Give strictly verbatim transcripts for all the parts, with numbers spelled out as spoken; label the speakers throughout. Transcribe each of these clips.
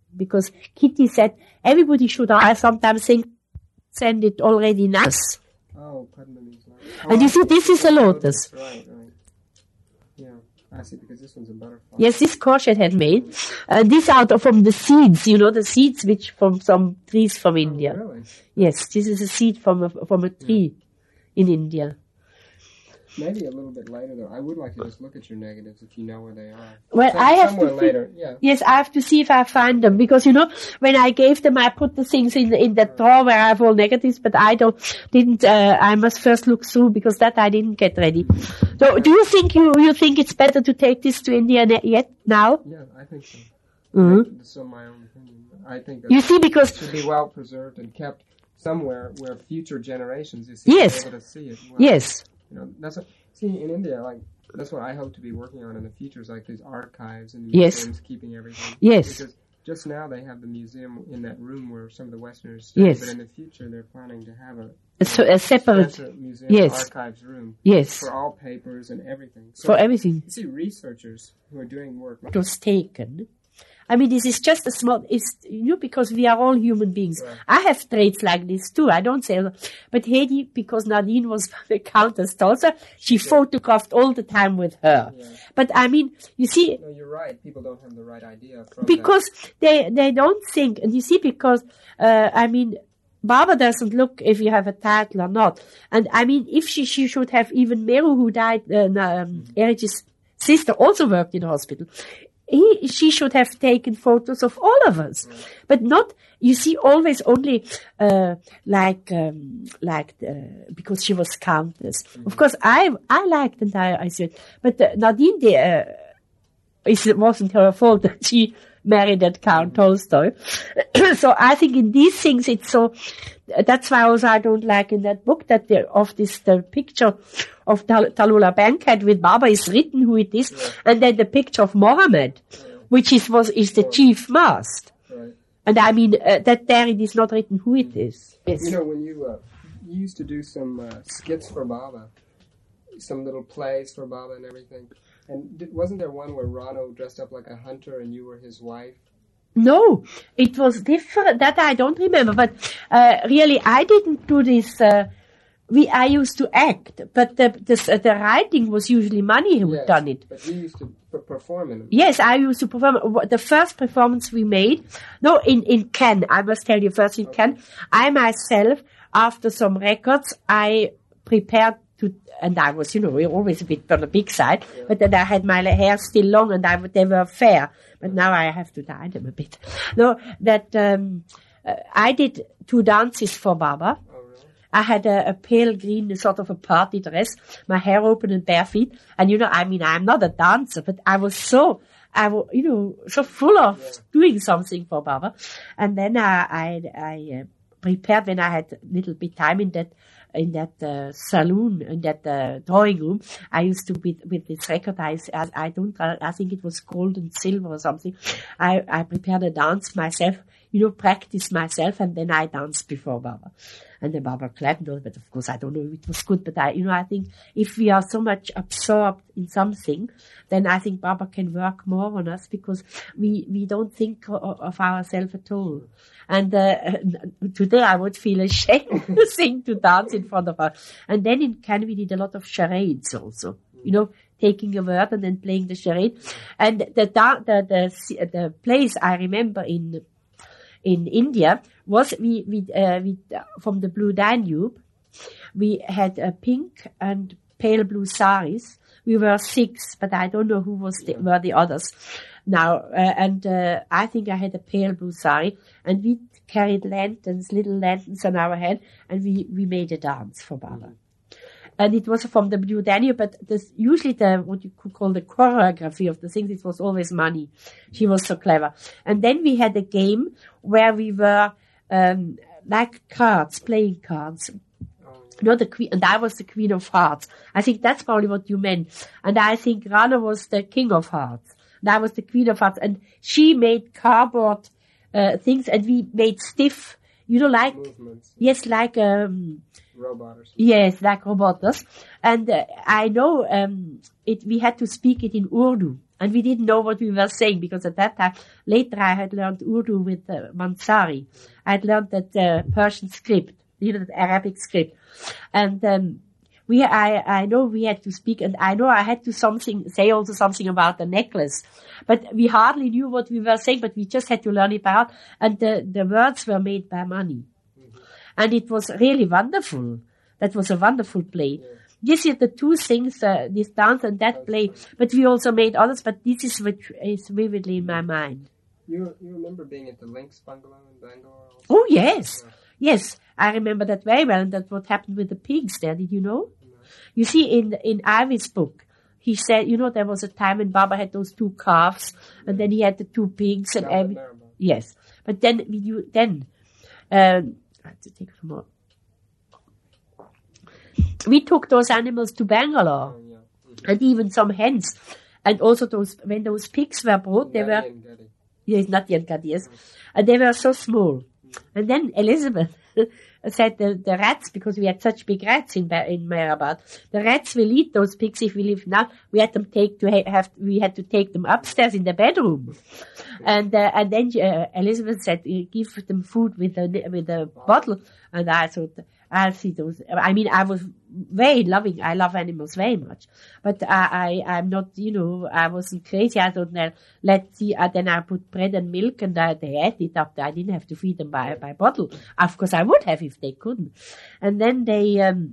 Speaker 1: because Kitty said everybody should, I sometimes think, send it already now.
Speaker 2: Oh, Padmani's lotus. Oh,
Speaker 1: and you see, this is a lotus.
Speaker 2: Right, right. Yeah, I see, because this one's a butterfly.
Speaker 1: Yes, this Khorshid had made. Uh, this out from the seeds, you know, the seeds which from some trees from India.
Speaker 2: Oh, really?
Speaker 1: Yes, this is a seed from a, from a tree yeah. in India.
Speaker 2: Maybe a little bit later, though. I would like to just look at your negatives if you know where they are.
Speaker 1: Well,
Speaker 2: Some,
Speaker 1: I have
Speaker 2: somewhere
Speaker 1: to
Speaker 2: later. Yeah.
Speaker 1: Yes, I have to see if I find them, because you know when I gave them, I put the things in in that drawer where I have all negatives, but I don't didn't. Uh, I must first look through because that I didn't get ready. So, do you think you you think it's better to take this to India yet now?
Speaker 2: Yeah, I think so.
Speaker 1: Mm-hmm.
Speaker 2: I think this is my own opinion. I think that
Speaker 1: you see, because
Speaker 2: it should be well preserved and kept somewhere where future generations you see
Speaker 1: yes,
Speaker 2: able to see it. Well,
Speaker 1: yes.
Speaker 2: You know, that's what, see in India, like that's what I hope to be working on in the future, is like these archives and
Speaker 1: yes.
Speaker 2: museums keeping everything.
Speaker 1: Yes.
Speaker 2: Because just now they have the museum in that room where some of the Westerners stay,
Speaker 1: yes.
Speaker 2: but in the future they're planning to have a,
Speaker 1: a, so, a separate
Speaker 2: museum
Speaker 1: yes.
Speaker 2: archives room
Speaker 1: yes.
Speaker 2: for all papers and everything. So
Speaker 1: for everything.
Speaker 2: You see researchers who are doing work.
Speaker 1: It was taken. I mean, this is just a small, it's, you know, because we are all human beings.
Speaker 2: Right.
Speaker 1: I have traits like this too. I don't say, but Hedy, because Nadine was the Countess Tulsa, she yeah. photographed all the time with her. Yeah. But I mean, you see.
Speaker 2: No, you're right. People don't have the right idea. From
Speaker 1: because
Speaker 2: that.
Speaker 1: they, they don't think, and you see, because, uh, I mean, Barbara doesn't look if you have a title or not. And I mean, if she, she should have even Meru, who died, uh, um, mm-hmm. Erich's sister, also worked in the hospital. He, she should have taken photos of all of us, right. but not, you see, always only, uh, like, um, like, uh, because she was Countess. Mm-hmm. Of course, I, I liked and I, I said, but uh, Nadine, the, uh, it wasn't her fault that she married that Count Tolstoy. So I think in these things it's so, that's why also I don't like in that book that the, of this, the picture of Tal- Tallulah Bankhead with Baba is written who it is, yeah. and then the picture of Mohammed, yeah. which is, was, is the chief mast.
Speaker 2: Right.
Speaker 1: And I mean, uh, that there it is not written who it is. Yes.
Speaker 2: You know, when you, uh, you used to do some, uh, skits for Baba, some little plays for Baba and everything. And did, wasn't there one where Rano dressed up like a hunter and you were his wife?
Speaker 1: No, it was different. That I don't remember. But uh, really, I didn't do this. Uh, we I used to act, but the the, uh, the writing was usually Mani who
Speaker 2: yes,
Speaker 1: had done it.
Speaker 2: But you used to p- perform in it.
Speaker 1: Yes, I used to perform. The first performance we made, no, in in Cannes. I must tell you first in okay. Cannes. I myself, after some records, I prepared. To, and I was, you know, always a bit on the big side, yeah. but then I had my hair still long and I, they were fair, but now I have to dye them a bit. No, that, um, uh, I did two dances for Baba.
Speaker 2: Oh, really?
Speaker 1: I had a, a pale green, sort of a party dress, my hair open and bare feet, and you know, I mean, I'm not a dancer, but I was so, I was, you know, so full of yeah. doing something for Baba. And then I, I, I uh, prepared when I had a little bit time in that, in that uh, saloon, in that uh, drawing room. I used to, with, with this record, I, I don't, I think it was gold and silver or something. I, I prepared a dance myself, you know, practice myself, and then I danced before Baba. And then Baba clapped, but of course I don't know if it was good, but I, you know, I think if we are so much absorbed in something, then I think Baba can work more on us because we, we don't think of, of ourselves at all. And, uh, today I would feel ashamed to sing, to dance in front of her. And then in Cannes we did a lot of charades also, you know, taking a word and then playing the charade. And the, the, the, the place I remember in, in India was we, we, uh, we, from the Blue Danube, we had a pink and pale blue saris. We were six, but I don't know who was the, were the others now. Uh, and, uh, I think I had a pale blue sari and we carried lanterns, little lanterns on our head and we, we made a dance for Baba. Mm-hmm. And it was from the Blue Danube, but this, usually the, what you could call the choreography of the things, it was always Mani. She was so clever. And then we had a game where we were, um, like cards, playing cards. Not the queen, and I was the Queen of Hearts. I think that's probably what you meant. And I think Rana was the King of Hearts. And I was the Queen of Hearts. And she made cardboard, uh, things and we made stiff, you know, like,
Speaker 2: movements.
Speaker 1: Yes, like, um,
Speaker 2: robots.
Speaker 1: Yes, like robots. And uh, I know, um, it, we had to speak it in Urdu. And we didn't know what we were saying because at that time, later I had learned Urdu with uh, Mansari. I had learned that uh, Persian script, you know, the Arabic script. And um, we, I, I know we had to speak, and I know I had to something say also something about the necklace. But we hardly knew what we were saying, but we just had to learn it by heart. And the, the words were made by money. Mm-hmm. And it was really wonderful. That was a wonderful play. Yeah. This is the two things, uh, this dance and that play, but we also made others, but this is what is vividly in my mind.
Speaker 2: You you remember being at the Lynx Bungalow in Bangalore also?
Speaker 1: Oh, yes. Yeah. Yes, I remember that very well, and that's what happened with the pigs there, did you know? No. You see, in in Ivy's book, he said, you know, there was a time when Baba had those two calves, and then he had the two pigs and every... Yes, but then, you then, um, I have to take some more. We took those animals to Bangalore, oh, yeah. Mm-hmm. and even some hens, and also those when those pigs were brought, they were yes, not yet got yes, and they were so small. Mm-hmm. And then Elizabeth said the, the rats, because we had such big rats in in Mehrabad, the rats will eat those pigs if we leave now. We had them take to ha- have we had to take them upstairs in the bedroom, and uh, and then uh, Elizabeth said give them food with a with a bottle, and I thought. I see those. I mean, I was very loving. I love animals very much, but I, I, I'm not. You know, I wasn't crazy. I thought, well, let's see. Uh, then I put bread and milk, and uh, they ate it up there. I didn't have to feed them by by bottle. Of course, I would have if they couldn't. And then they, um,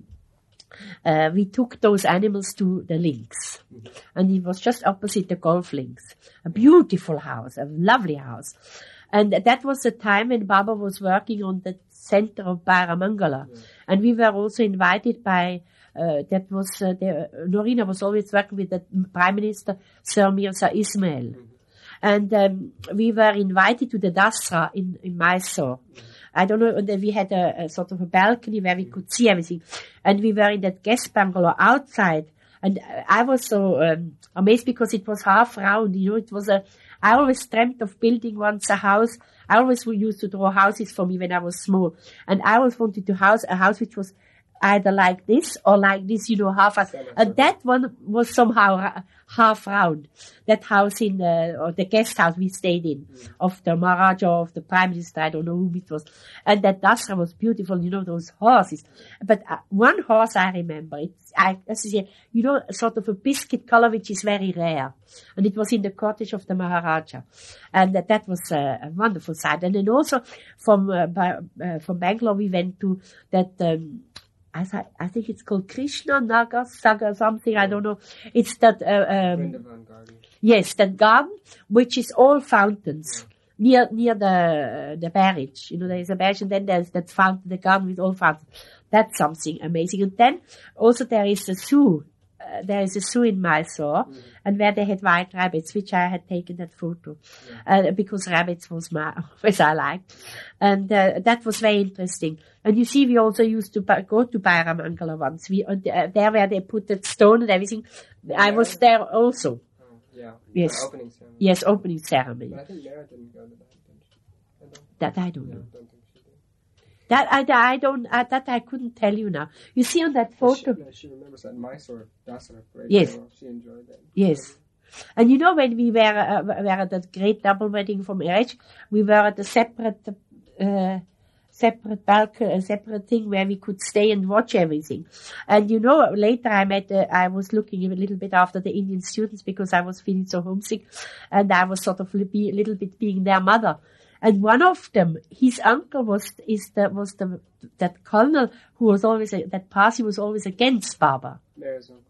Speaker 1: uh, we took those animals to the Lynx, and it was just opposite the golf links. A beautiful house, a lovely house, and that was the time when Baba was working on the center of Baramangala. Yeah. And we were also invited by, uh, that was, uh, the, uh, Norina was always working with the Prime Minister, Sir Mirza Ismail. Mm-hmm. And um, we were invited to the Dasra in, in Mysore. Mm-hmm. I don't know, and we had a, a sort of a balcony where we could see everything. And we were in that guest bungalow outside. And I was so um, amazed because it was half round, you know, it was a, I always dreamt of building once a house. I always used to draw houses for me when I was small. And I always wanted to house a house which was either like this or like this, you know, half a, and that one was somehow half round. That house in the, or the guest house we stayed in, mm. of the Maharaja, of the Prime Minister, I don't know who it was. And that Dasra was beautiful, you know, those horses. But uh, one horse I remember, it's, I, as I say, you know, sort of a biscuit color, which is very rare. And it was in the cottage of the Maharaja. And that, that was a, a wonderful sight. And then also from, uh, by, uh, from Bangalore, we went to that, um, I, th- I think it's called Krishna Nagar Sagar something, I don't know. It's that, uh, um,
Speaker 2: garden.
Speaker 1: Yes, that garden, which is all fountains, yeah. near, near the, the barrage. You know, there is a barrage and then there's that fountain, the garden with all fountains. That's something amazing. And then also there is a zoo. Uh, there is a zoo in Mysore, mm-hmm. and where they had white rabbits, which I had taken that photo, yeah. uh, because rabbits was my, which I liked. And, uh, that was very interesting. And you see, we also used to go to Baramangala once. We, uh, there where they put that stone and everything. Yeah. I was there also.
Speaker 2: Oh, yeah.
Speaker 1: Yes.
Speaker 2: The opening ceremony.
Speaker 1: Yes, opening ceremony.
Speaker 2: But I think Mara didn't go to that. I don't,
Speaker 1: that I don't
Speaker 2: yeah,
Speaker 1: know.
Speaker 2: I don't think she did.
Speaker 1: That I, I don't, uh, that I couldn't tell you now. You see on that photo.
Speaker 2: She, no, she remembers that Mysore Dasara parade.
Speaker 1: Yes.
Speaker 2: Well. She enjoyed that.
Speaker 1: Yes. And you know, when we were, uh, were at that great double wedding from Erech, we were at a separate, uh, separate balcony, a separate thing where we could stay and watch everything. And you know, later I met, uh, I was looking a little bit after the Indian students because I was feeling so homesick, and I was sort of a little bit being their mother. And one of them, his uncle was, is the, was the, that colonel who was always, that Parsi was always against Baba.
Speaker 2: Mary's uncle.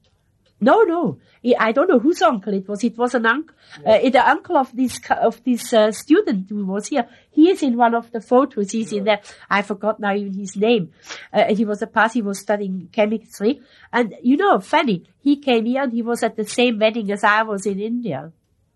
Speaker 1: No, no. I don't know whose uncle it was. It was an uncle, yeah. uh, the uncle of this, of this, uh, student who was here. He is in one of the photos. He's yeah. in there. I forgot now even his name. Uh, he was a Parsi, he was studying chemistry. And you know, funny, he came here and he was at the same wedding as I was in India.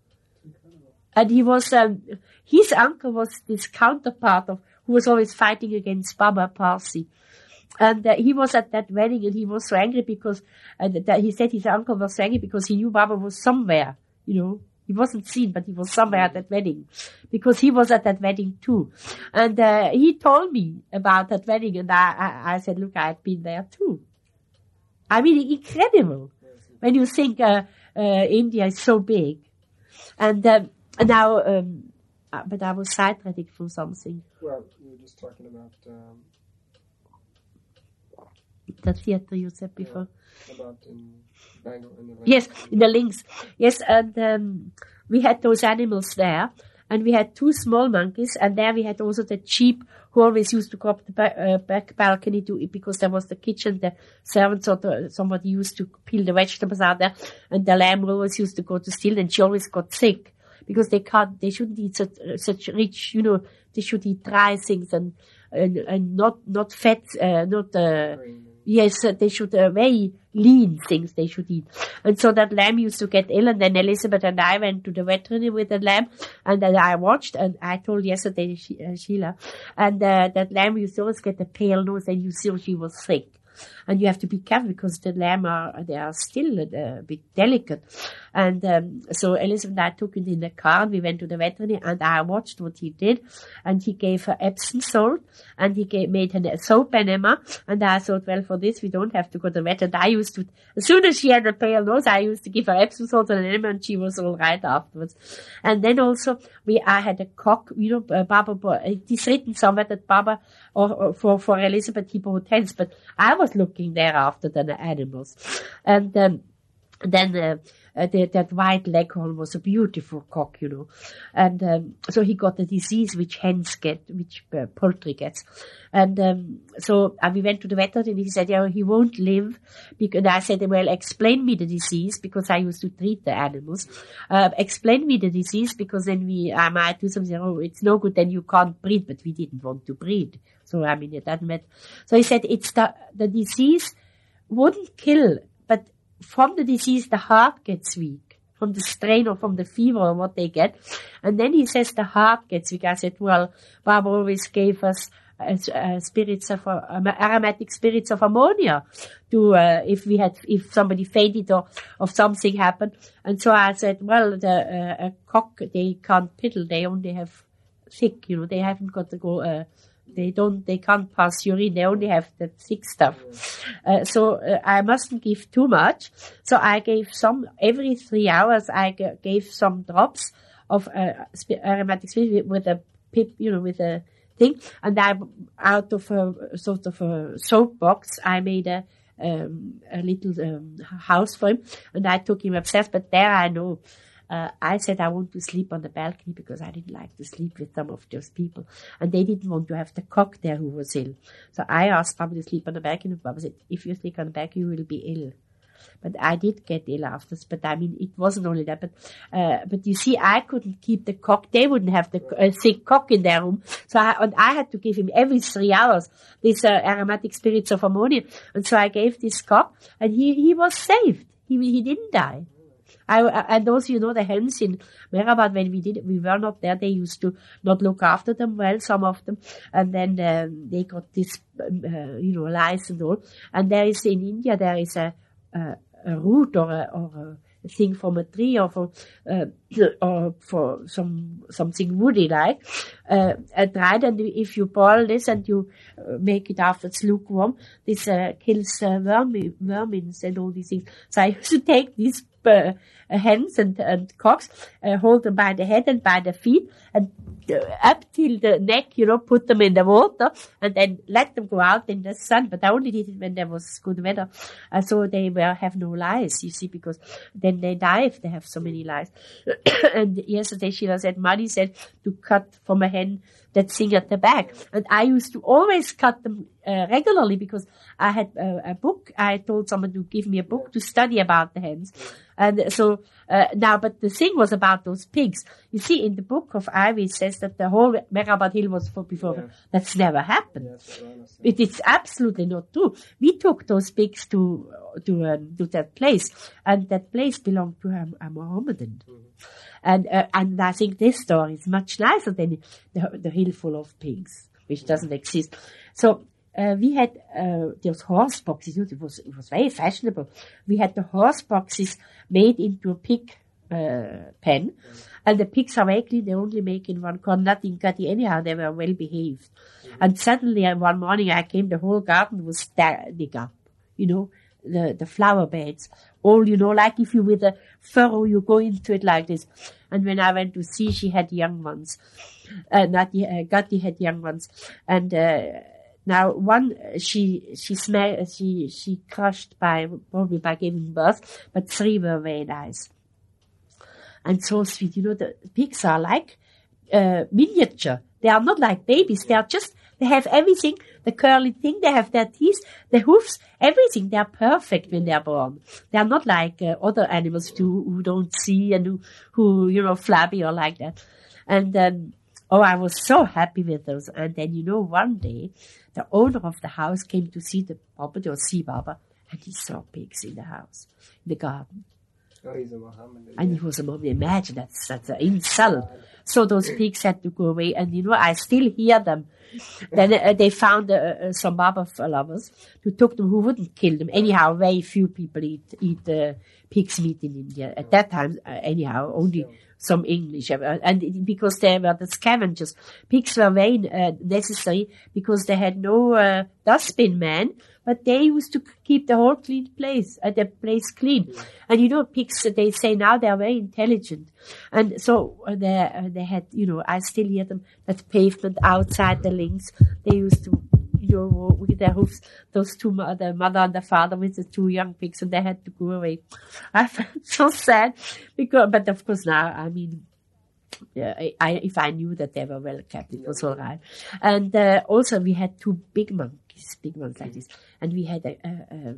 Speaker 1: And he was, um, his uncle was this counterpart of, who was always fighting against Baba Parsi. And uh, he was at that wedding and he was so angry because, uh, that he said his uncle was so angry because he knew Baba was somewhere, you know. He wasn't seen, but he was somewhere at that wedding. Because he was at that wedding too. And, uh, he told me about that wedding and I, I, I said, look, I've been there too. I mean, incredible. When you think, uh, uh, India is so big. And um, now, um, uh, but I was sidetracked from something.
Speaker 2: Well, you were just talking about um,
Speaker 1: that theater you said before.
Speaker 2: Yeah, about in Bangor. In the
Speaker 1: yes, in the links. Yes, and um, we had those animals there. And we had two small monkeys, and there we had also the sheep who always used to go up the back, uh, back balcony to eat because there was the kitchen, the servants or the, somebody used to peel the vegetables out there, and the lamb always used to go to steal, and she always got sick because they can't, they shouldn't eat such, uh, such rich, you know, they should eat dry things and and, and not not fat, uh, not uh, yes, uh, they should uh, very lean things they should eat. And so that lamb used to get ill, and then Elizabeth and I went to the veterinary with the lamb, and then I watched, and I told yesterday, she, uh, Sheila, and uh, that lamb used to always get a pale nose, and you saw she was sick. And you have to be careful because the lamb are, they are still a bit delicate. And um, so Elizabeth and I took it in the car and we went to the veterinary and I watched what he did. And he gave her Epsom salt and he gave, made her a soap enema. And I thought, well, for this we don't have to go to the vet. And I used to, as soon as she had a pale nose, I used to give her Epsom salt and an enema and she was all right afterwards. And then also we, I had a cock, you know, uh, Baba, it is written somewhere that Baba, or, or for, for Elizabeth, he bought hens, but I was looking there after the animals. And um, then uh, uh, the, that white leghorn was a beautiful cock, you know. And um, so he got a disease which hens get, which uh, poultry gets. And um, so uh, we went to the veterinarian and he said, yeah, he won't live. Because I said, well, explain me the disease because I used to treat the animals. Uh, explain me the disease because then we, I might do something, oh, it's no good, then you can't breed, but we didn't want to breed. So, I mean, it doesn't matter. So he said, it's the, the disease wouldn't kill, but from the disease, the heart gets weak. From the strain or from the fever or what they get. And then he says the heart gets weak. I said, well, Barbara always gave us uh, uh, spirits of, uh, aromatic spirits of ammonia to, uh, if we had, if somebody fainted or, or something happened. And so I said, well, the, uh, a cock, they can't piddle. They only have thick, you know, they haven't got to go, uh, They don't, they can't pass urine. They only have the thick stuff. Uh, so uh, I mustn't give too much. So I gave some, every three hours I g- gave some drops of uh, sp- aromatic spirit with a pip, you know, with a thing. And I, out of a sort of a soap box, I made a, um, a little um, house for him. And I took him upstairs. But there I know. Uh, I said I want to sleep on the balcony because I didn't like to sleep with some of those people. And they didn't want to have the cock there who was ill. So I asked Baba to sleep on the balcony. Baba said, if you sleep on the balcony, you will be ill. But I did get ill afterwards. But I mean, it wasn't only that. But, uh, but you see, I couldn't keep the cock. They wouldn't have the uh, sick cock in their room. So I, and I had to give him every three hours this uh, aromatic spirits of ammonia. And so I gave this cock and he, he was saved. He, he didn't die. I, and also, you know, the hens in Mehrabad, when we did it, we were not there. They used to not look after them well, some of them. And then um, they got this, um, uh, you know, lice and all. And there is, in India, there is a, a, a root or a, or a thing from a tree or for, uh, or for some, something woody like, uh, a dried. And if you boil this and you uh, make it after it's lukewarm, this uh, kills uh, vermin, vermins and all these things. So I used to take these Uh, hens and, and cocks, uh, hold them by the head and by the feet and uh, up till the neck, you know, put them in the water and then let them go out in the sun. But I only did it when there was good weather. Uh, so they will have no lice, you see, because then they die if they have so many lice. And yesterday Sheila said, Muddy said to cut from a hen that thing at the back. And I used to always cut them uh, regularly because I had uh, a book. I told someone to give me a book to study about the hens. And so uh, now, but the thing was about those pigs. You see, in the book of Ivy, it says that the whole Mehrabad Hill was for before. Yeah. That's never happened. Yes, it is absolutely not true. We took those pigs to to um, to that place, and that place belonged to a, a Mohammedan. Mm-hmm. And uh, and I think this story is much nicer than the, the hill full of pigs, which doesn't exist. So. Uh, we had uh, those horse boxes. You know, it was it was very fashionable. We had the horse boxes made into a pig uh, pen, and the pigs are very clean. They only make in one corner, nothing cutty anyhow. They were well behaved. Mm-hmm. And suddenly, uh, one morning, I came. The whole garden was standing up. You know, the, the flower beds. All, you know, like if you with a furrow, you go into it like this. And when I went to see, she had young ones. Uh, not, uh, Gatti had young ones. And, uh, now one, she, she smelled, she, she crushed by, probably by giving birth, but three were very nice. And so sweet. You know, the pigs are like, uh, miniature. They are not like babies. They are just, they have everything, the curly thing, they have their teeth, the hoofs, everything. They are perfect when they are born. They are not like uh, other animals who, who don't see and who, who, you know, flabby or like that. And then, oh, I was so happy with those. And then, you know, one day, the owner of the house came to see the property or see Baba, and he saw pigs in the house, in the garden.
Speaker 2: Oh, he's a Mohammedan.
Speaker 1: And he was a Mohammedan. Imagine, that's, that's an insult. So those pigs had to go away. And, you know, I still hear them. Then uh, they found uh, uh, some Baba lovers who took them, who wouldn't kill them. Anyhow, very few people eat eat uh, pig's meat in India. At that time, uh, anyhow, only some English. Uh, and it, because they were the scavengers. Pigs were very uh, necessary because they had no uh, dustbin man. But they used to keep the whole clean place, uh, the place clean. Yeah. And you know, pigs, they say now they are very intelligent. And so uh, they, uh, they had, you know, I still hear them, that pavement outside the links. They used to, you know, with their hoofs, those two, the mother and the father with the two young pigs, and they had to go away. I felt so sad because, but of course now, I mean, yeah, I, if I knew that they were well kept, it was all right. And uh, also we had two big monkeys, big ones like this, and we had a, a, a,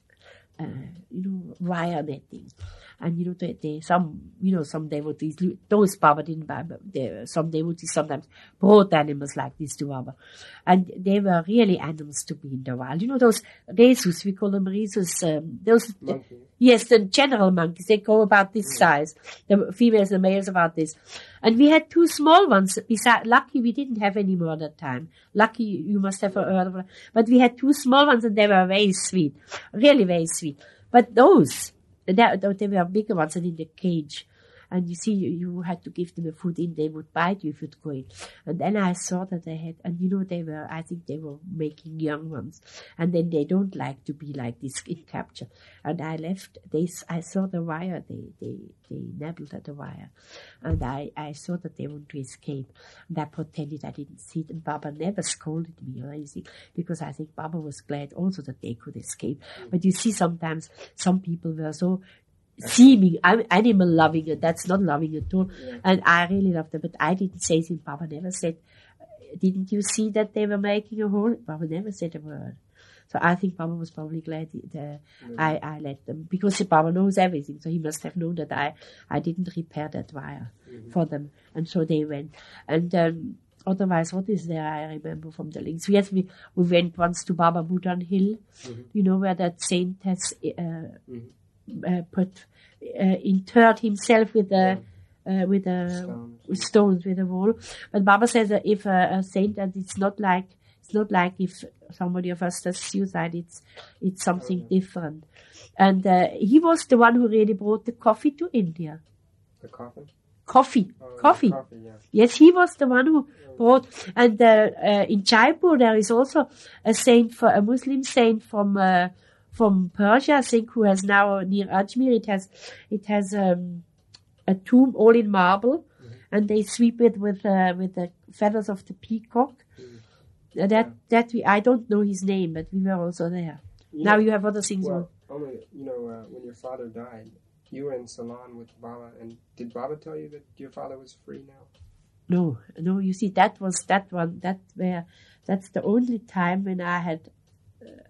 Speaker 1: a you know, wire netting. And you know, they, they some, you know, some devotees, those Baba didn't buy, but they, some devotees sometimes brought animals like this to Baba. And they were really animals to be in the wild. You know, those rhesus, we call them rhesus, um, those,
Speaker 2: monkeys.
Speaker 1: Yes, the general monkeys, they go about this yeah. size. The females and males about this. And we had two small ones. Besides, lucky we didn't have any more at that time. Lucky you must have heard of them. But we had two small ones and they were very sweet. Really very sweet. But those, They, they were bigger ones and in the cage. And you see, you, you had to give them a food in, they would bite you if you'd go in. And then I saw that they had, and you know, they were, I think they were making young ones. And then they don't like to be like this in capture. And I left, they, I saw the wire, they, they, they nibbled at the wire. And I, I saw that they wanted to escape. And I pretended I didn't see it. And Baba never scolded me or anything, because I think Baba was glad also that they could escape. But you see, sometimes some people were so seeming, I'm animal loving, and that's not loving at all. Yeah. And I really loved them, but I didn't say it. Baba never said, didn't you see that they were making a hole? Baba never said a word. So I think Baba was probably glad the, yeah. I, I let them, because Baba knows everything, so he must have known that I, I didn't repair that wire mm-hmm. for them. And so they went. And um, otherwise, what is there I remember from the links? Yes, we, we went once to Baba Budan Hill, mm-hmm. you know, where that saint has uh, mm-hmm. Uh, put uh, interred himself with a yeah. uh, with a stones. with stones with a wall. But Baba says that if a, a saint, and it's not like it's not like if somebody of us does suicide, it's it's something oh, yeah. different. And uh, he was the one who really brought the coffee to India.
Speaker 2: The coffee.
Speaker 1: Coffee,
Speaker 2: oh,
Speaker 1: coffee.
Speaker 2: Yeah, coffee yeah.
Speaker 1: Yes, he was the one who brought. And uh, uh, in Jaipur there is also a saint, for a Muslim saint from. Uh, From Persia, I think, who has now near Ajmer, it has, it has um, a tomb all in marble, mm-hmm. and they sweep it with uh, with the feathers of the peacock. Mm-hmm. Uh, that yeah. that we, I don't know his name, but we were also there. You now know, you have other things.
Speaker 2: Well, only you know uh, when your father died, you were in Ceylon with Baba, and did Baba tell you that your father was free now?
Speaker 1: No, no. You see, that was that one. That where that's the only time when I had. Uh,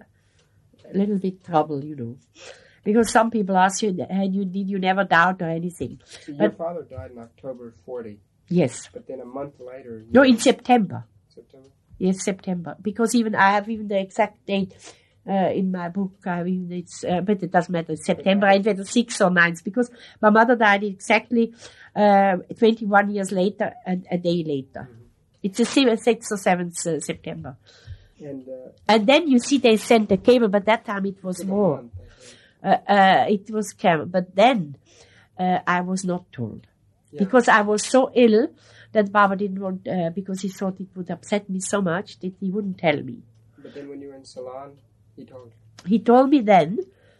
Speaker 1: A little bit trouble, you know, because some people ask you, hey, you did you never doubt or anything?
Speaker 2: So your
Speaker 1: but,
Speaker 2: father died in October forty.
Speaker 1: Yes.
Speaker 2: But then a month later.
Speaker 1: No, in September.
Speaker 2: September.
Speaker 1: Yes, September. Because even I have even the exact date uh, in my book. I mean, it's uh, but it doesn't matter. It's September, either the sixth or ninth, because my mother died exactly uh, twenty-one years later and a day later. Mm-hmm. It's the sixth or seventh uh, September.
Speaker 2: And, uh,
Speaker 1: and then you see they sent the cable, but that time it was more.
Speaker 2: Month,
Speaker 1: uh, uh, it was cable, but then uh, I was not told yeah. because I was so ill that Baba didn't want, uh, because he thought it would upset me so much that he wouldn't tell me.
Speaker 2: But then when you were in Ceylon, he told you.
Speaker 1: He told me then,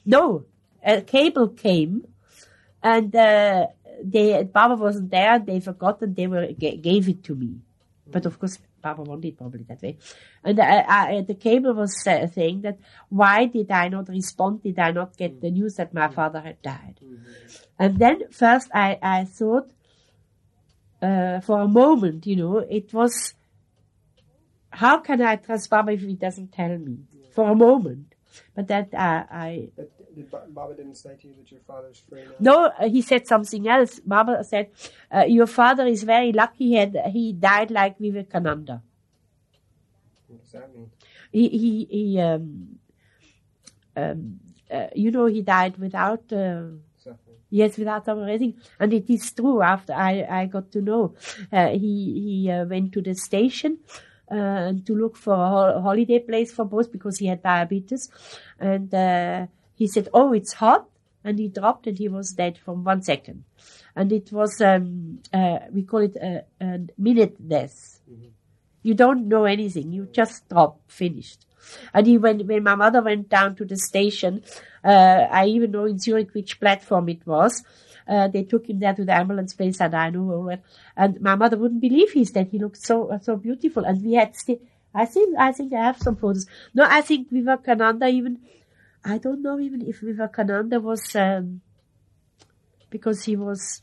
Speaker 1: No, a cable came, and uh, they Baba wasn't there. They forgot, and they were g- gave it to me. But of course, Baba wanted it probably that way. And I, I, the cable was uh, saying that why did I not respond? Did I not get the news that my father had died? Mm-hmm. And then first I, I thought, uh, for a moment, you know, it was, how can I trust Baba if he doesn't tell me? Yeah. For a moment. But that uh, I...
Speaker 2: But did Baba didn't say to you that your father's free now?
Speaker 1: No, uh, he said something else. Baba said, uh, your father is very lucky. He, had, he died like Vivekananda.
Speaker 2: What does that mean?
Speaker 1: He, he, he um, um, uh, you know, he died without... Uh,
Speaker 2: Suffering.
Speaker 1: Yes, without suffering. And it is true. After I, I got to know, uh, he, he uh, went to the station uh, to look for a ho- holiday place for both because he had diabetes. And uh, he said, oh, it's hot. And he dropped and he was dead from one second. And it was, um, uh, we call it a, a minute death. Mm-hmm. You don't know anything. You just drop, finished. And he went, when my mother went down to the station, uh, I even know in Zurich which platform it was. Uh, they took him there to the ambulance place, and I know all that. And my mother wouldn't believe he's dead. He looked so uh, so beautiful. And we had still, I think, I think I have some photos. No, I think Vivekananda even, I don't know even if Vivekananda was, um, because he was,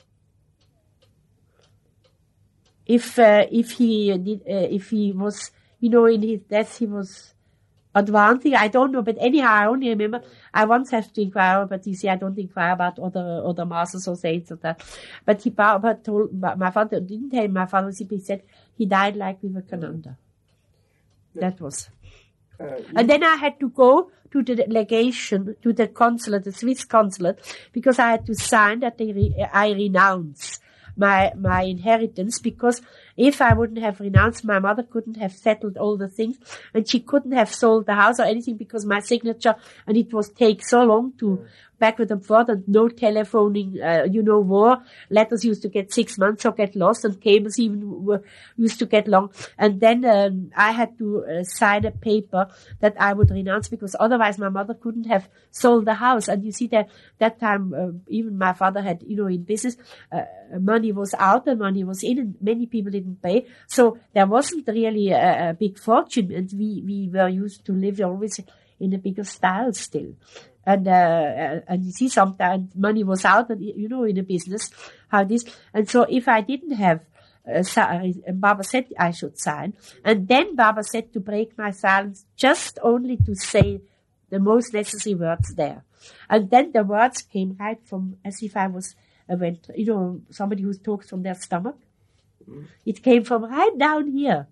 Speaker 1: if uh, if he did, uh, if he was, you know, in his death he was advancing. I don't know, but anyhow, I only remember I once have to inquire, but you see, I don't inquire about other other masters or saints or that. But he, Baba told my father didn't tell my father simply said he died like Vivekananda. That was. Uh, and then I had to go to the legation, to the consulate, the Swiss consulate, because I had to sign that they re- I renounce my my inheritance, because if I wouldn't have renounced, my mother couldn't have settled all the things, and she couldn't have sold the house or anything because my signature, and it was take so long to yeah. backward and forward, and no telephoning, uh, you know, war. Letters used to get six months or get lost, and cables even were, used to get long. And then um, I had to uh, sign a paper that I would renounce, because otherwise my mother couldn't have sold the house. And you see that that time, uh, even my father had, you know, in business, uh, money was out and money was in, and many people didn't pay. So there wasn't really a, a big fortune, and we, we were used to live always in a bigger style still. And, uh, and you see sometimes money was out, and you know, in a business, how this, and so if I didn't have, uh, Baba said I should sign, and then Baba said to break my silence, just only to say the most necessary words there. And then the words came right from, as if I was, a vent- you know, somebody who talks from their stomach. Mm. It came from right down here.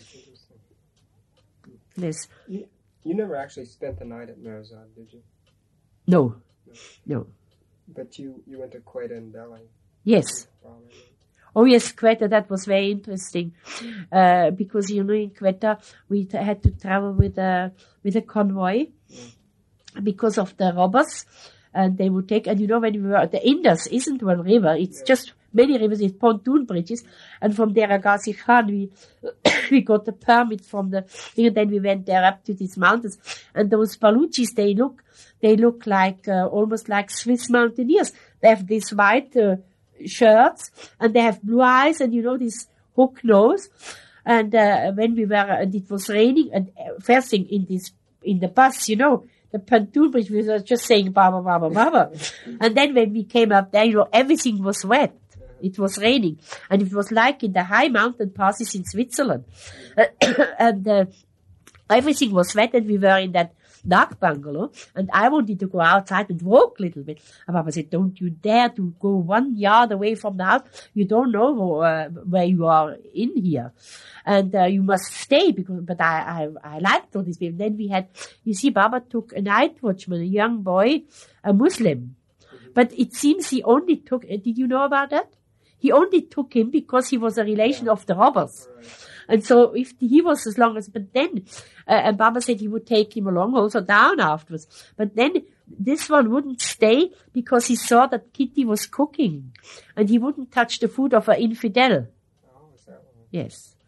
Speaker 1: Yes.
Speaker 2: You, you never actually spent the night at Mirzad, did you?
Speaker 1: No. no, no.
Speaker 2: But you, you went to Quetta and Delhi.
Speaker 1: Yes. Oh yes, Quetta, that was very interesting, uh, because, you know, in Quetta we t- had to travel with a, with a convoy yeah. because of the robbers, and they would take, and you know, when we were at the Indus, isn't one river, it's yeah. just many rivers, it's pontoon bridges, and from there Agassi Khan, we, we got the permit from the, and then we went there up to these mountains, and those Baluchis, they look, they look like, uh, almost like Swiss mountaineers. They have these white, uh, shirts, and they have blue eyes, and you know, this hook nose, and, uh, when we were, and it was raining, and first thing in this, in the bus, you know, the pontoon bridge, we were just saying, Baba, Baba, Baba. And then when we came up there, you know, everything was wet. It was raining, and it was like in the high mountain passes in Switzerland. and uh, everything was wet, and we were in that dark bungalow, and I wanted to go outside and walk a little bit. And Papa said, don't you dare to go one yard away from the house. You don't know uh, where you are in here. And uh, you must stay, because. But I, I, I liked all these people. Then we had, you see, Baba took a night watchman, a young boy, a Muslim. But it seems he only took, uh, did you know about that? He only took him because he was a relation of the robbers. Right. And so if he was as long as, but then, uh, and Baba said he would take him along also down afterwards. But then this one wouldn't stay because he saw that Kitty was cooking, and he wouldn't touch the food of an infidel.
Speaker 2: Oh, is that one?
Speaker 1: Yes.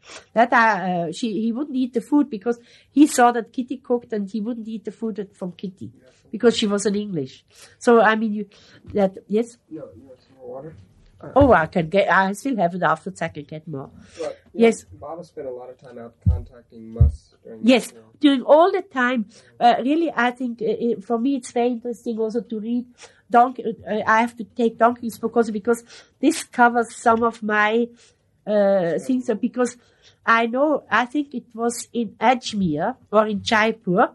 Speaker 1: That uh, she he wouldn't eat the food because he saw that Kitty cooked, and he wouldn't eat the food from Kitty because she was in English. So I mean, you that yes.
Speaker 2: No, you want some more water?
Speaker 1: Oh, I can get. I still have it afterwards. I can get more.
Speaker 2: But,
Speaker 1: yes.
Speaker 2: Know, Baba spent a lot of time out contacting Mus. During
Speaker 1: yes,
Speaker 2: the
Speaker 1: during all the time. Uh, really, I think uh, it, for me it's very interesting also to read. Donkey, uh, I have to take donkeys because because this covers some of my uh, things. Because I know I think it was in Ajmer or in Jaipur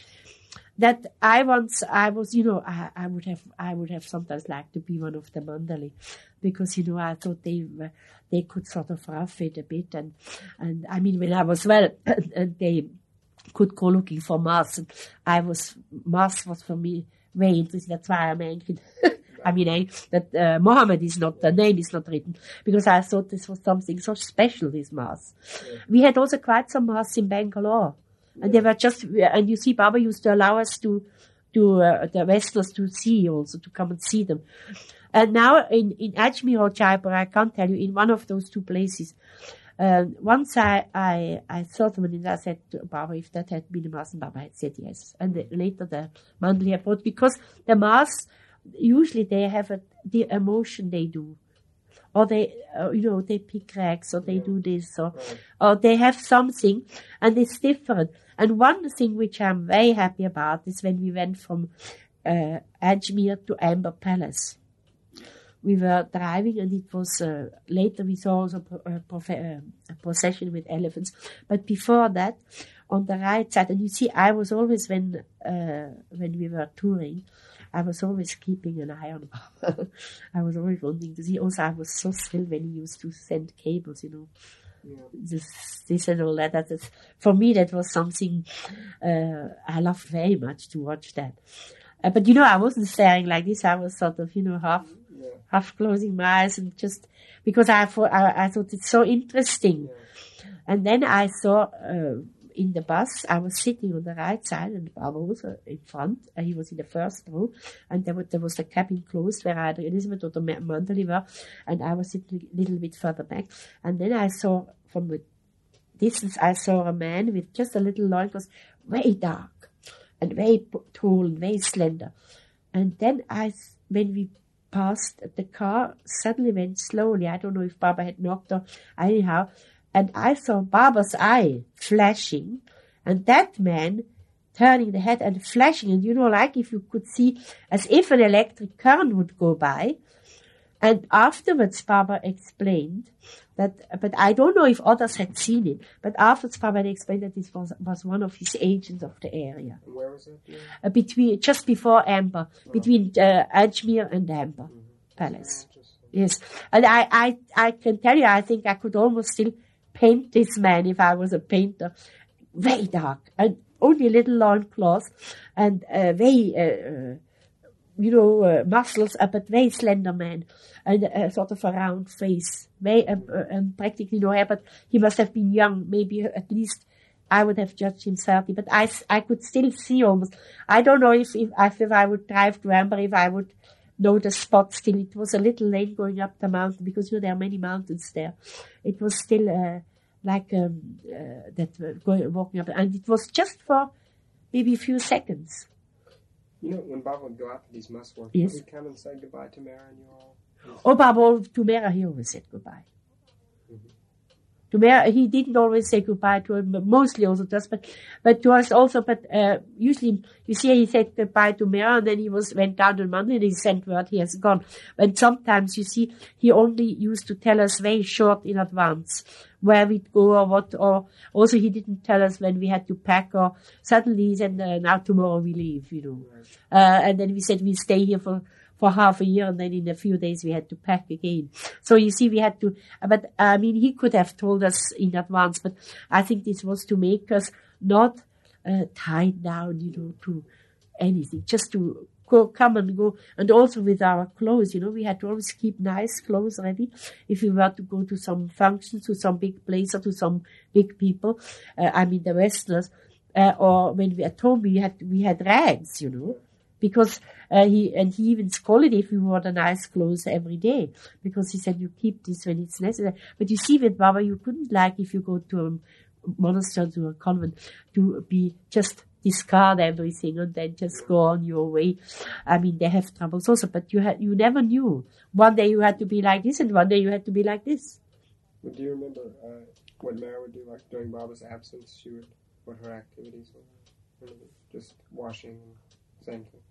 Speaker 1: that I once I was you know I, I would have I would have sometimes liked to be one of the Mandali because you know I thought they uh, they could sort of rough it a bit and and I mean when I was well and they could go looking for Mars and I was Mars was for me very interesting. That's why I'm angry. I mean, I, that uh, Mohammed is not, the name is not written, because I thought this was something so special, this Mars. Yeah. We had also quite some Mars in Bangalore. And yeah. they were just, and you see, Baba used to allow us to, to, uh, the Westerners to see also, to come and see them. And now in, in Ajmer or Jaipur, I can't tell you, in one of those two places, uh, once I, I, I thought of it and I said to Baba, if that had been a Mars, and Baba had said yes. And the, later the Mandali had brought, because the Mars, usually they have a, the emotion they do. Or they, uh, you know, they pick rags, or they yeah. do this, or, right. or they have something, and it's different. And one thing which I'm very happy about is when we went from uh, Ajmer to Amber Palace. We were driving, and it was, uh, later we saw also a, prof- a procession with elephants. But before that, on the right side, and you see, I was always, when uh, when we were touring, I was always keeping an eye on Baba. I was always wanting to see. Also, I was so thrilled when he used to send cables, you know, yeah. this, this and all that. that is, for me, that was something uh, I loved very much to watch that. Uh, but, you know, I wasn't staring like this. I was sort of, you know, half yeah. half closing my eyes and just, because I thought, I, I thought it's so interesting. Yeah. And then I saw... Uh, in the bus, I was sitting on the right side and Baba was in front, and he was in the first row, and there was, there was the cabin closed where either Elizabeth or the Mandali were, and I was sitting a little bit further back. And then I saw, from the distance, I saw a man with just a little loincloth, very dark, and very tall, and very slender. And then I, when we passed, the car suddenly went slowly. I don't know if Baba had knocked or anyhow. And I saw Baba's eye flashing, and that man turning the head and flashing, and you know, like if you could see, as if an electric current would go by. And afterwards, Baba explained that, but I don't know if others had seen it, but afterwards, Baba explained that this was, was one of his agents of the area.
Speaker 2: Where was it? Yeah.
Speaker 1: Uh, between, just before Amber, oh. between uh, Ajmer and Amber mm-hmm. Palace. Yes. And I, I, I can tell you, I think I could almost still paint this man if I was a painter. Very dark, and only a little loincloth, and uh, very, uh, uh, you know, uh, muscles, uh, but very slender man, and uh, sort of a round face, very, uh, uh, and practically no hair, but he must have been young, maybe at least I would have judged him thirty, but I, I could still see almost. I don't know if, if, if I would drive to Amber, if I would know the spot still. It was a little lane going up the mountain, because you know there are many mountains there. It was still uh, like um, uh, that uh, going, walking up, and it was just for maybe a few seconds.
Speaker 2: You know, when Baba would go out to these must work,
Speaker 1: yes.
Speaker 2: he'd come and say goodbye to Mera and you all.
Speaker 1: Oh, Baba, to Mera, he always said goodbye. Mm-hmm. To Mera, he didn't always say goodbye to him, but mostly also to us, but, but to us also, but, uh, usually, you see, he said goodbye to Mera, and then he was, went down to Mandali, and he sent word he has gone. And sometimes, you see, he only used to tell us very short in advance where we'd go or what, or also he didn't tell us when we had to pack, or suddenly he said, uh, now tomorrow we leave, you know. Right. Uh, and then we said we stay here for, for half a year, and then in a few days we had to pack again. So you see, we had to, but I mean, he could have told us in advance, but I think this was to make us not uh, tied down, you know, to anything, just to go, come and go. And also with our clothes, you know, we had to always keep nice clothes ready if we were to go to some function, to some big place, or to some big people. Uh, I mean, the Westerners, uh, or when we at home, we had, we had rags, you know. Because uh, he and he even scolded if we wore the nice clothes every day, because he said you keep this when it's necessary. But you see, with Baba, you couldn't, like if you go to a monastery, to a convent, to be just discard everything and then just go on your way. I mean, they have troubles also, but you had you never knew. One day you had to be like this, and one day you had to be like this.
Speaker 2: Well, do you remember uh, what Mara would do, like during Baba's absence? She would, what her activities were, just washing and same thing.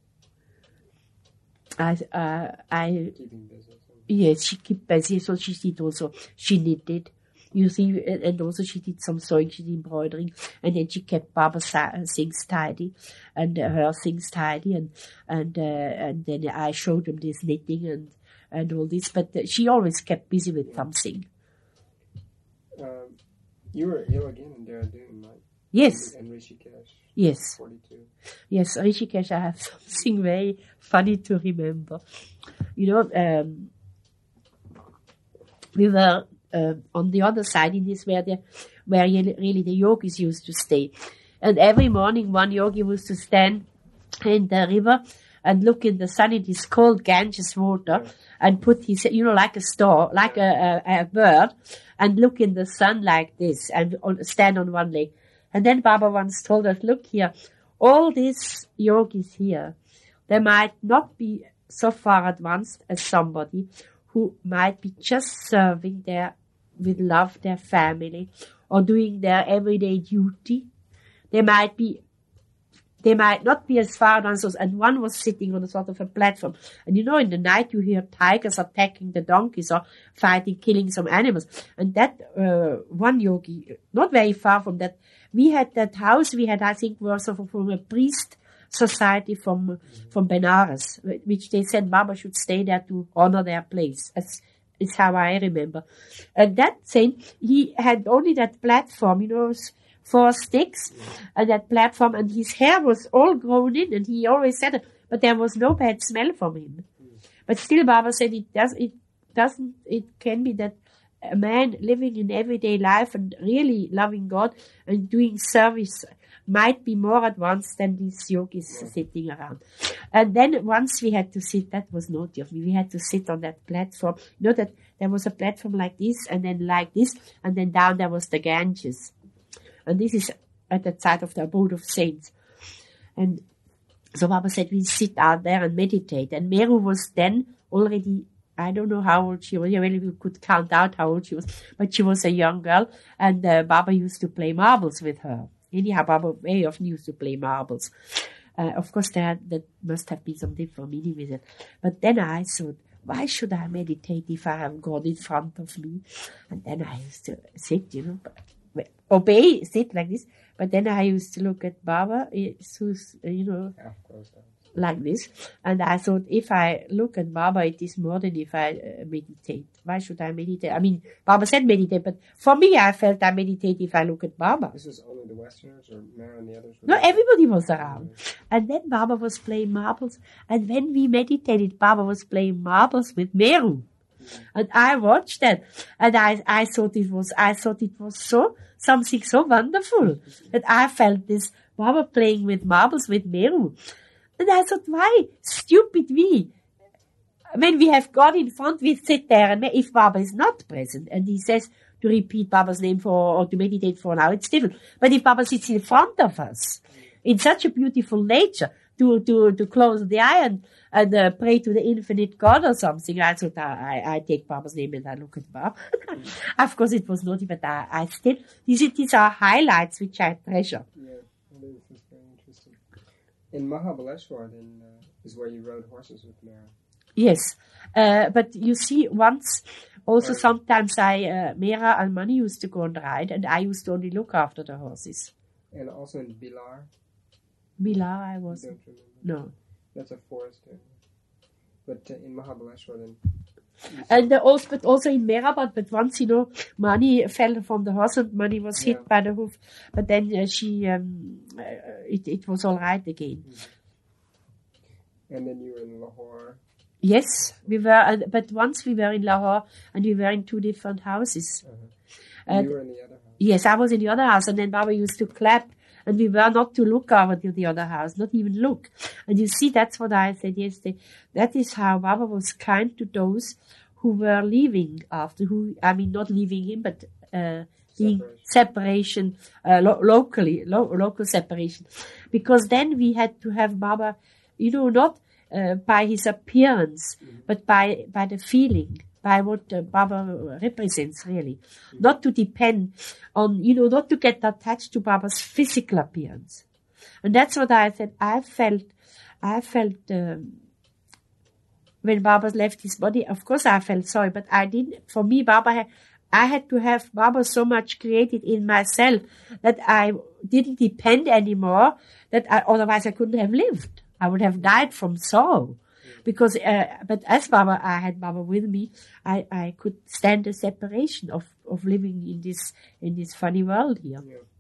Speaker 1: I, uh, I,
Speaker 2: Keeping busy.
Speaker 1: yes, she kept busy, so she did also, she knitted, you see, and also she did some sewing, she did embroidering, and then she kept Baba's things tidy, and uh, her things tidy, and, and, uh, and then I showed them this knitting and, and all this, but uh, she always kept busy with yeah. something.
Speaker 2: Um, you were ill again in Dehradun, right?
Speaker 1: Yes.
Speaker 2: And Rishikesh.
Speaker 1: Yes.
Speaker 2: forty-two.
Speaker 1: Yes, Rishikesh, I have something very funny to remember. You know, um, we were uh, on the other side in this where the, where really the yogis used to stay. And every morning one yogi used to stand in the river and look in the sun in this cold Ganges water yeah. and put his, you know, like a star, like yeah. a, a, a bird, and look in the sun like this and stand on one leg. And then Baba once told us, look here, all these yogis here, they might not be so far advanced as somebody who might be just serving their, with love, their family, or doing their everyday duty. They might be, they might not be as far advanced as, and one was sitting on a sort of a platform. And you know, in the night you hear tigers attacking the donkeys or fighting, killing some animals. And that, uh, one yogi, not very far from that, we had that house, we had, I think, was from a priest society from, mm-hmm. from Benares, which they said Baba should stay there to honor their place. That's, is how I remember. And that saint, he had only that platform, you know, four sticks, mm-hmm. and that platform, and his hair was all grown in, and he always said it, but there was no bad smell from him. Mm-hmm. But still Baba said it does, it doesn't, it can be that a man living in everyday life and really loving God and doing service might be more advanced than these yogis yeah. sitting around. And then once we had to sit, that was naughty of me, we had to sit on that platform. You know that there was a platform like this, and then like this, and then down there was the Ganges. And this is at the side of the abode of saints. And so Baba said, we sit out there and meditate. And Meru was then already, I don't know how old she was. Yeah, well, we could count out how old she was, but she was a young girl, and uh, Baba used to play marbles with her. Anyhow, Baba very often used to play marbles. Uh, of course, there that must have been some different meaning with it. But then I thought, why should I meditate if I have God in front of me? And then I used to sit, you know, obey, sit like this. But then I used to look at Baba, who's, you know, yeah, of course, like this. And I thought, if I look at Baba, it is more than if I uh, meditate. Why should I meditate? I mean, Baba said meditate, but for me, I felt I meditate if I look at Baba.
Speaker 2: This was only the Westerners, or Mara and the others?
Speaker 1: No, everybody was around. Mm-hmm. And then Baba was playing marbles. And when we meditated, Baba was playing marbles with Meru. Mm-hmm. And I watched that. And I, I thought it was, I thought it was so, something so wonderful that I felt this Baba playing with marbles with Meru. And I thought, why, stupid we, when we have God in front, we sit there, and if Baba is not present, and he says to repeat Baba's name for, or to meditate for an hour, it's different. But if Baba sits in front of us, in such a beautiful nature, to, to, to close the eye and, and uh, pray to the infinite God or something, I thought, I, I take Baba's name and I look at Baba. Of course, it was naughty, but I, I still, these, these are highlights which I treasure.
Speaker 2: Yeah, it is. It's very interesting. In Mahabaleshwar, then, uh, is where you rode horses with Mara.
Speaker 1: Yes, uh, but you see, once also right. sometimes I, uh, Mera and Mani used to go and ride, and I used to only look after the horses.
Speaker 2: And also in Bilar?
Speaker 1: Bilar, I was no.
Speaker 2: That's a forest area. But uh, in Mahabaleshwar, then.
Speaker 1: And uh, also, but also in Mehrabad, but once, you know, Mani fell from the horse and Mani was hit yeah. by the hoof, but then uh, she, um, uh, it, it was all right again.
Speaker 2: Mm-hmm. And then you were in Lahore.
Speaker 1: Yes, we were, uh, but once we were in Lahore and we were in two different houses.
Speaker 2: Uh-huh. And uh, you were in the other house?
Speaker 1: Yes, I was in the other house, and then Baba used to clap And we were not to look over to the other house, not even look. And you see, that's what I said yesterday. That is how Baba was kind to those who were leaving after, who, I mean, not leaving him, but uh, being separation, uh, lo- locally, lo- local separation. Because then we had to have Baba, you know, not uh, by his appearance, mm-hmm. but by, by the feeling, by what uh, Baba represents, really. Mm-hmm. Not to depend on, you know, not to get attached to Baba's physical appearance. And that's what I said. I felt, I felt, um, when Baba left his body, of course I felt sorry, but I didn't, for me, Baba had, I had to have Baba so much created in myself that I didn't depend anymore, that I, otherwise I couldn't have lived. I would have died from sorrow. Because, uh, but as Baba, I had Baba with me, I, I could stand the separation of, of living in this, in this funny world here.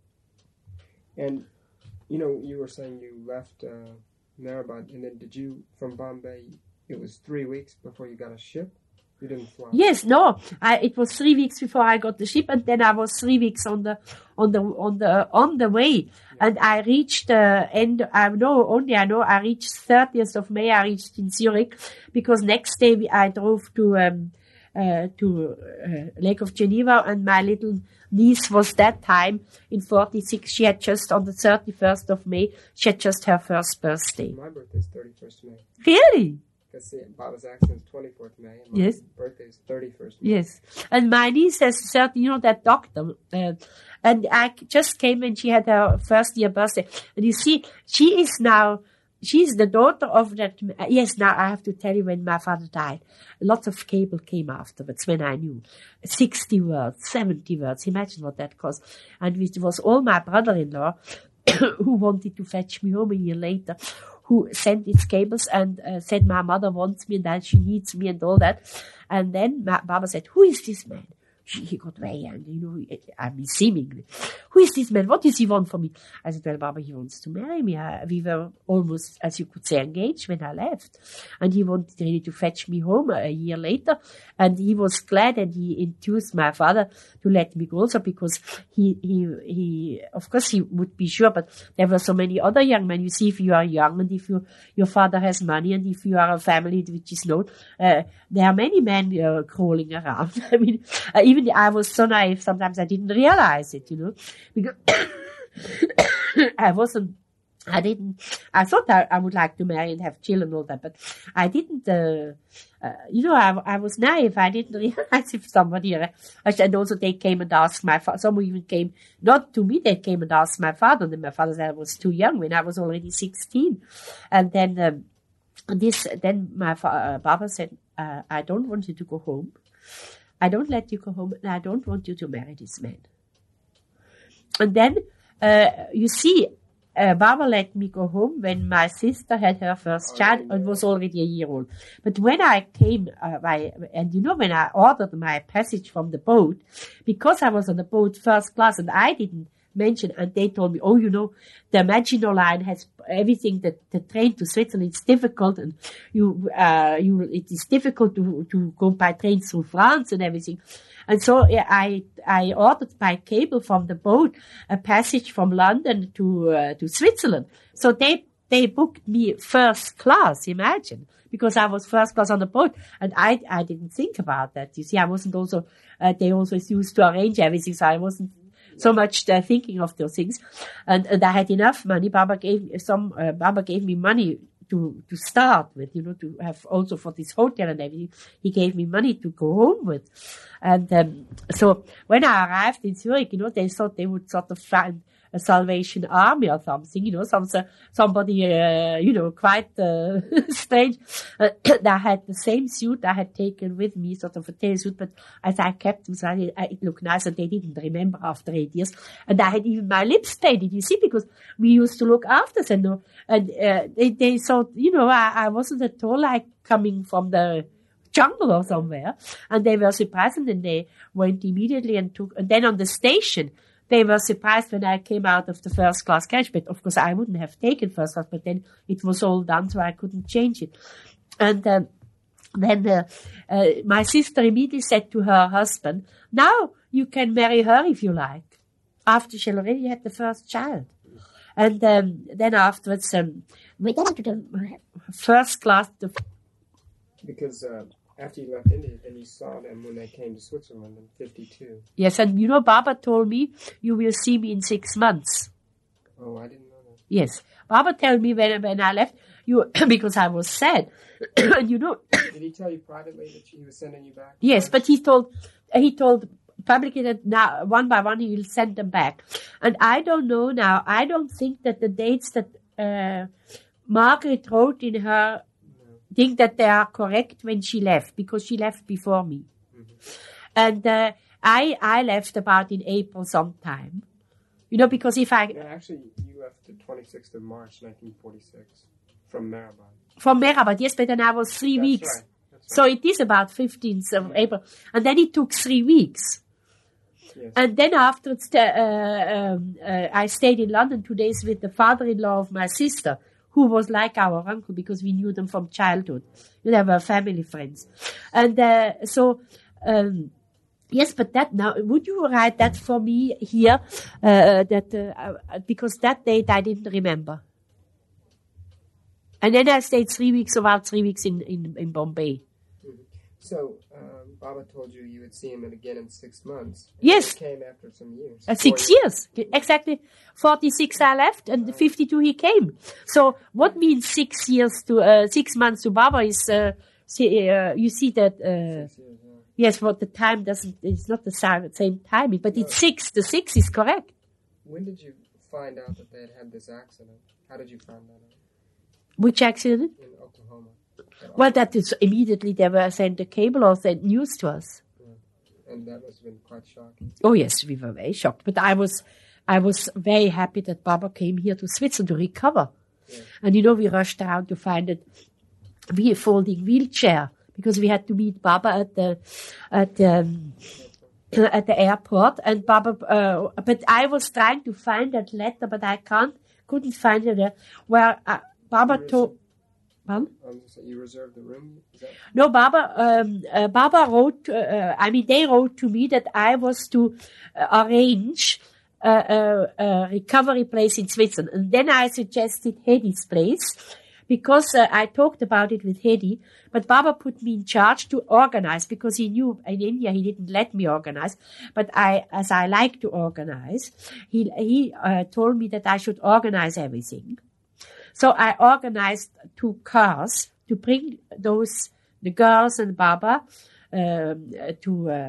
Speaker 2: Yeah. And, you know, you were saying you left, uh, Meherabad, and then did you, from Bombay, it was three weeks before you got a ship? You didn't fly?
Speaker 1: Yes, no. I, it was three weeks before I got the ship, and then I was three weeks on the, on the, on the, on the way. Yeah. And I reached the uh, end, I know, only I know, I reached thirtieth of May, I reached in Zurich, because next day we, I drove to, um, uh, to, uh, Lake of Geneva, and my little niece was that time in forty-six. She had just, on the thirty-first of May, she had just her first birthday.
Speaker 2: My birthday's thirty-first of May.
Speaker 1: Really?
Speaker 2: Because Baba's accident is twenty-fourth of May, and my
Speaker 1: yes.
Speaker 2: birthday is thirty-first of May.
Speaker 1: Yes. And my niece has certain, you know, that doctor, uh, and I just came and she had her first year birthday. And you see, she is now, she's the daughter of that, uh, yes, now I have to tell you when my father died. Lots of cable came afterwards when I knew. sixty words, seventy words, imagine what that cost. And it was all my brother-in-law who wanted to fetch me home a year later, who sent its cables and uh, said my mother wants me and that she needs me and all that. And then my Baba said, who is this man? She, he got very angry, you know, I mean, seemingly. Who is this man? What does he want from me? I said, well, Baba, he wants to marry me. I, we were almost, as you could say, engaged when I left. And he wanted really to fetch me home a year later. And he was glad, and he induced my father to let me go also, because he, he, he, of course he would be sure, but there were so many other young men. You see, if you are young and if you, your father has money and if you are a family which is known, uh, there are many men uh, crawling around. I mean, uh, even I was so naive, sometimes I didn't realize it, you know, because I wasn't, I didn't, I thought I, I would like to marry and have children and all that, but I didn't, uh, uh, you know, I, I was naive. I didn't realize if somebody, uh, and also they came and asked my father, some even came, not to me, they came and asked my father, and then my father said I was too young when I was already sixteen. And then, um, this, then my fa- uh, Baba said, uh, I don't want you to go home. I don't let you go home, and I don't want you to marry this man. And then, uh, you see, uh, Baba let me go home when my sister had her first child and was already a year old. But when I came, uh, my, and you know, when I ordered my passage from the boat, because I was on the boat first class and I didn't mention, and they told me, oh, you know, the Maginot Line has everything, that the train to Switzerland is difficult, and you, uh, you, it is difficult to, to go by train through France and everything. And so yeah, I, I ordered by cable from the boat a passage from London to, uh, to Switzerland. So they, they booked me first class, imagine, because I was first class on the boat, and I, I didn't think about that. You see, I wasn't also, uh, they also used to arrange everything, so I wasn't so much uh, thinking of those things, and, and I had enough money. Baba gave some. Uh, Baba gave me money to to start with, you know, to have also for this hotel and everything. He gave me money to go home with, and um, so when I arrived in Zurich, you know, they thought they would sort of find a Salvation Army or something, you know, some somebody, uh, you know, quite uh, strange. Uh, I had the same suit I had taken with me, sort of a tail suit, but as I kept them, so I, it looked nice, and they didn't remember after eight years. And I had even my lips painted, you see, because we used to look after them, and uh, they, they thought, you know, I, I wasn't at all like coming from the jungle or somewhere, and they were surprised, and then they went immediately and took, and then on the station, they were surprised when I came out of the first class carriage, but of course I wouldn't have taken first class, but then it was all done, so I couldn't change it. And um, then uh, uh, my sister immediately said to her husband, now you can marry her if you like, after she already had the first child. And um, then afterwards, um, we got to the first class. To
Speaker 2: Because uh, after you left India, then you saw them when they came to Switzerland in fifty-two.
Speaker 1: Yes, and you know, Baba told me, you will see me in six months.
Speaker 2: Oh, I didn't know that.
Speaker 1: Yes. Baba told me when, when I left, you because I was sad. And you know...
Speaker 2: Did he tell you privately that he was sending you back?
Speaker 1: Yes, but he told he told publicly that now, one by one, he will send them back. And I don't know now, I don't think that the dates that uh, Margaret wrote in her think that they are correct when she left, because she left before me. Mm-hmm. And uh, I I left about in April sometime. You know, because if I...
Speaker 2: Yeah, actually, you left the twenty-sixth of March, nineteen forty-six, from Mehrabad.
Speaker 1: From Mehrabad, yes, but then I was three
Speaker 2: That's
Speaker 1: weeks.
Speaker 2: Right. That's
Speaker 1: So
Speaker 2: right.
Speaker 1: it is about fifteenth of
Speaker 2: Yeah.
Speaker 1: April. And then it took three weeks.
Speaker 2: Yes.
Speaker 1: And then afterwards, uh, um, uh, I stayed in London two days with the father-in-law of my sister, who was like our uncle because we knew them from childhood. They were family friends. And uh, so, um, yes, but that now, would you write that for me here? Uh, that uh, because that date I didn't remember. And then I stayed three weeks, about three weeks in, in, in Bombay.
Speaker 2: Mm-hmm. So, um, Baba told you you would see him again in six months. And
Speaker 1: Yes.
Speaker 2: It came after some years.
Speaker 1: Uh,
Speaker 2: Four
Speaker 1: six years. Exactly. forty-six I left and fifty-two he came. So what means six years to, uh, six months to Baba is, uh, see, uh, you see that, uh,
Speaker 2: Six years, yeah.
Speaker 1: yes, but the time doesn't, it's not the same, same timing, but it's six. The six is correct.
Speaker 2: When did you find out that they had had this accident? How did you find that out?
Speaker 1: Which accident?
Speaker 2: In Oklahoma.
Speaker 1: Well, that is immediately they were sent a cable or sent news to us.
Speaker 2: Yeah. And that must have been quite shocking.
Speaker 1: Oh yes, we were very shocked. But I was, I was very happy that Baba came here to Switzerland to recover.
Speaker 2: Yeah.
Speaker 1: And you know, we rushed around to find a wheel folding wheelchair because we had to meet Baba at the, at um, at the airport. And Baba, uh, but I was trying to find that letter, but I can't, couldn't find it. Uh, where uh, Baba told. Pardon?
Speaker 2: Um, so you reserved the room? Is that...
Speaker 1: No, Baba, um, uh, Baba wrote, uh, I mean, they wrote to me that I was to uh, arrange a uh, uh, uh, recovery place in Switzerland. And then I suggested Hedi's place because uh, I talked about it with Hedi, but Baba put me in charge to organize because he knew in India he didn't let me organize. But I, as I like to organize, he, he uh, told me that I should organize everything. So I organized two cars to bring those, the girls and Baba, um, to, uh,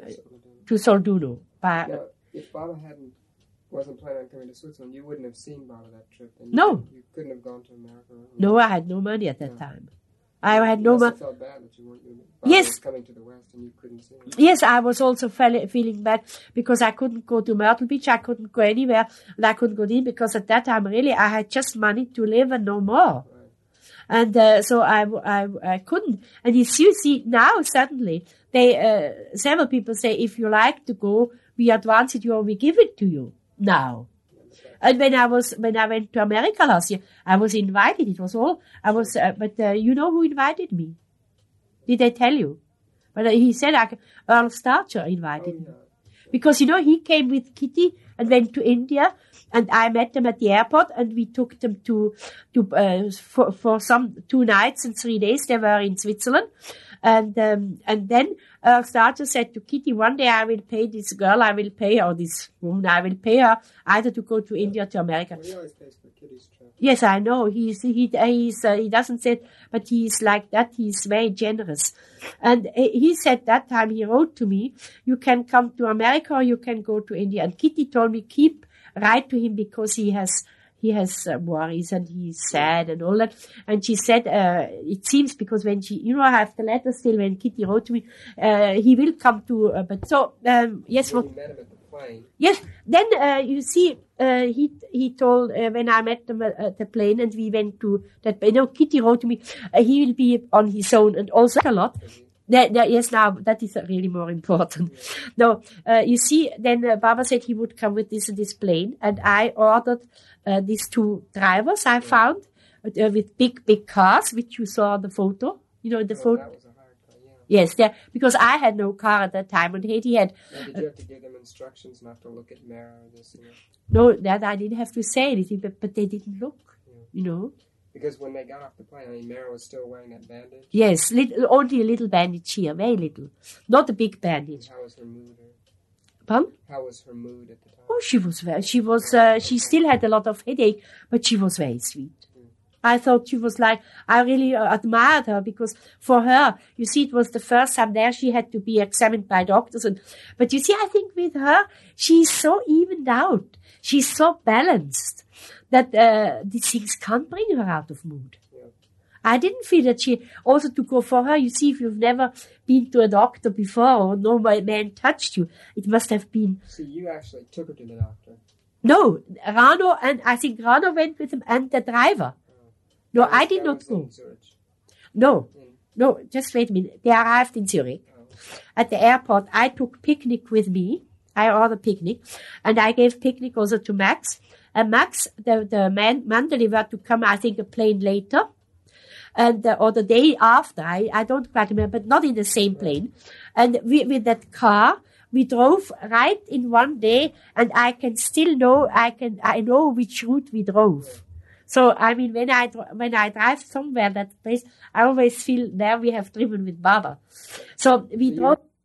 Speaker 1: to Solduno. By,
Speaker 2: Now, if Baba hadn't, wasn't planning on coming to Switzerland, you wouldn't have seen Baba that trip. And you
Speaker 1: No.
Speaker 2: could- You couldn't have gone to America. Or
Speaker 1: no, I had no money at that
Speaker 2: No.
Speaker 1: time. I had
Speaker 2: You
Speaker 1: no
Speaker 2: must
Speaker 1: money.
Speaker 2: have felt bad that you weren't doing it. Baba
Speaker 1: Yes.
Speaker 2: was coming to the West and you couldn't see him.
Speaker 1: Yes, I was also fe- feeling bad because I couldn't go to Myrtle Beach. I couldn't go anywhere and I couldn't go in because at that time really I had just money to live and no more.
Speaker 2: Right.
Speaker 1: And uh, so I, I, I couldn't. And you see, see now suddenly, they uh, several people say, if you like to go, we advance it you or we give it to you now. And when I was when I went to America last year, I was invited. It was all I was. Uh, but uh, you know who invited me? Did I tell you? But uh, he said I, Earl Starcher invited
Speaker 2: Oh,
Speaker 1: me.
Speaker 2: yeah.
Speaker 1: Because, you know, he came with Kitty and went to India, and I met them at the airport, and we took them to, to uh, for, for some two nights and three days. They were in Switzerland. And um, and then uh, Starcher said to Kitty, one day I will pay this girl, I will pay her, or this woman, I will pay her either to go to India or to America.
Speaker 2: Well, he always pays for Kitty's trip.
Speaker 1: Yes, I know. He's, he, he's, uh, he doesn't say, but he's like that. He's very generous. And uh, he said that time he wrote to me, you can come to America or you can go to India. And Kitty told me, keep, write to him because he has, he has uh, worries and he's sad and all that. And she said, uh, it seems because when she, you know, I have the letter still when Kitty wrote to me, uh, he will come to, uh, but so, um, yes,
Speaker 2: When
Speaker 1: what,
Speaker 2: you met him at the plane.
Speaker 1: yes. Then uh, you see, uh, he he told uh, when I met them at the plane and we went to that. You know, Kitty wrote to me, uh, he will be on his own and also a lot. That, that, yes, now that is really more important. Yeah. No, uh, you see, then uh, Baba said he would come with this this plane, and I ordered uh, these two drivers I found uh, with big big cars, which you saw the photo. You know the
Speaker 2: Oh,
Speaker 1: photo.
Speaker 2: that was a hard car, yeah.
Speaker 1: Yes, there, because I had no car at that time, and Haiti had.
Speaker 2: Now, did you have to give them instructions not to look at Mara or this? You know?
Speaker 1: No, that I didn't have to say anything, but, but they didn't look,
Speaker 2: Yeah.
Speaker 1: you know.
Speaker 2: Because when they got off the plane, I mean, Mara was still wearing that bandage.
Speaker 1: Yes, little, only a little bandage here, very little. Not a big
Speaker 2: And
Speaker 1: bandage.
Speaker 2: how was her mood? Or
Speaker 1: Pardon?
Speaker 2: how was her mood at the time?
Speaker 1: Oh, she was very, she was, uh, she still had a lot of headache, but she was very sweet. I thought she was like, I really uh, admired her because for her, you see, it was the first time there she had to be examined by doctors. And, but you see, I think with her, she's so evened out. She's so balanced that uh, these things can't bring her out of mood.
Speaker 2: Yeah.
Speaker 1: I didn't feel that she, also to go for her, you see, if you've never been to a doctor before or no man touched you, it must have been.
Speaker 2: So you actually took her to the doctor?
Speaker 1: No, Rano, and I think Rano went with him and the driver. No,
Speaker 2: That was-
Speaker 1: I did
Speaker 2: that
Speaker 1: not
Speaker 2: was
Speaker 1: go.
Speaker 2: in Zurich.
Speaker 1: No,
Speaker 2: In-
Speaker 1: no, just wait a minute. They arrived in Zurich.
Speaker 2: oh.
Speaker 1: At the airport, I took picnic with me. I ordered picnic. And I gave picnic also to Max. And Max, the, the man, man delivered to come, I think, a plane later. And, uh, or the day after. I, I don't quite remember, but not in the same plane. And we, with that car, we drove right in one day. And I can still know, I can, I know which route we drove. So, I mean, when I, dr- when I drive somewhere, that place, I always feel there we have driven with Baba. So we
Speaker 2: So
Speaker 1: drove.
Speaker 2: you,